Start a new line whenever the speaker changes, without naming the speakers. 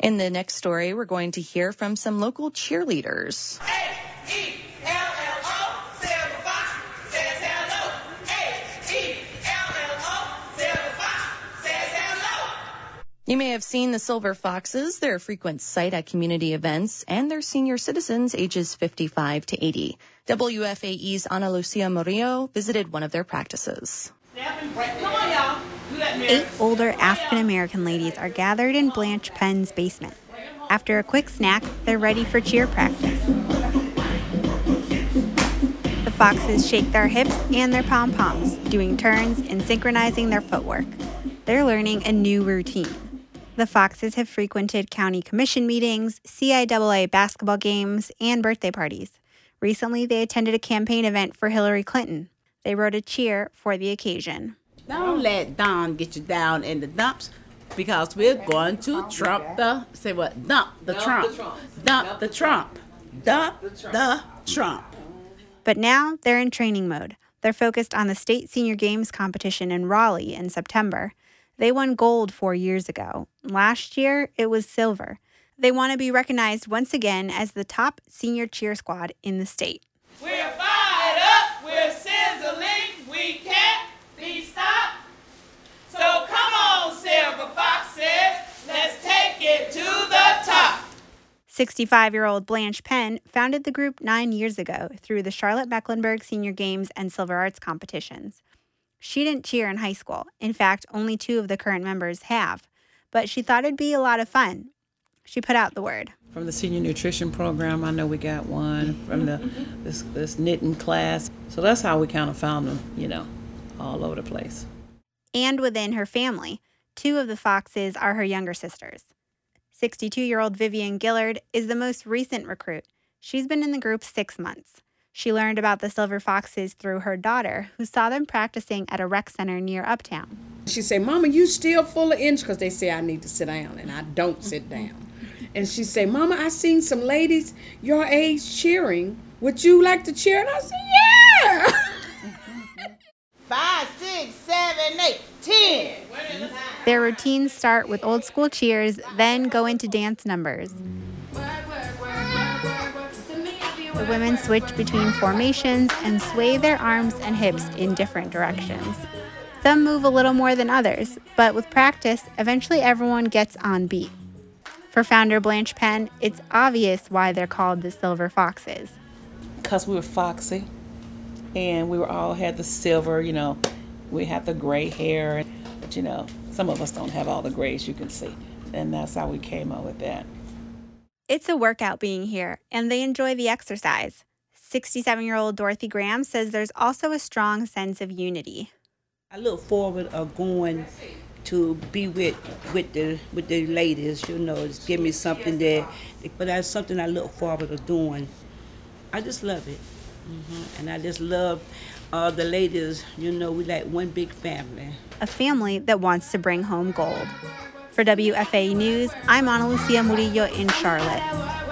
In the next story, we're going to hear from some local cheerleaders. You may have seen the Silver Foxes. They're a frequent sight at community events, and they're senior citizens ages 55 to 80. WFAE's Ana Lucia Murillo visited one of their practices.
Come on, y'all.
8 older African-American ladies are gathered in Blanche Penn's basement. After a quick snack, they're ready for cheer practice. The Foxes shake their hips and their pom-poms, doing turns and synchronizing their footwork. They're learning a new routine. The Foxes have frequented county commission meetings, CIAA basketball games, and birthday parties. Recently, they attended a campaign event for Hillary Clinton. They wrote a cheer for the occasion.
Don't let Don get you down in the dumps, because we're going to dump the Trump.
But now they're in training mode. They're focused on the state senior games competition in Raleigh in September. They won gold 4 years ago. Last year, it was silver. They want to be recognized once again as the top senior cheer squad in the state.
We're fired up, we're sizzling, we can't be stopped. So come on, Silver Foxes, let's take it to the top.
65-year-old Blanche Penn founded the group 9 years ago through the Charlotte Mecklenburg Senior Games and Silver Arts competitions. She didn't cheer in high school. In fact, only 2 of the current members have. But she thought it'd be a lot of fun. She put out the word.
From the senior nutrition program, I know we got one from this knitting class. So that's how we kind of found them, all over the place.
And within her family, 2 of the Foxes are her younger sisters. 62-year-old Vivian Gillard is the most recent recruit. She's been in the group 6 months. She learned about the Silver Foxes through her daughter, who saw them practicing at a rec center near Uptown.
She said, "Mama, you still full of energy," because they say I need to sit down, and I don't sit down. And she said, "Mama, I seen some ladies your age cheering. Would you like to cheer?" And I said, "Yeah."
5, 6, 7, 8, 10.
Their routines start with old school cheers, then go into dance numbers. The women switch between formations and sway their arms and hips in different directions. Some move a little more than others, but with practice, eventually everyone gets on beat. For founder Blanche Penn, it's obvious why they're called the Silver Foxes.
Because we were foxy, and we all had the silver, we had the gray hair, but some of us don't have all the grays you can see. And that's how we came up with that.
It's a workout being here, and they enjoy the exercise. 67-year-old Dorothy Graham says there's also a strong sense of unity.
I look forward of going to be with the ladies, It's give me something but that's something I look forward to doing. I just love it. And I just love all the ladies, we like one big family.
A family that wants to bring home gold. For WFAE News, I'm Ana Lucia Murillo in Charlotte.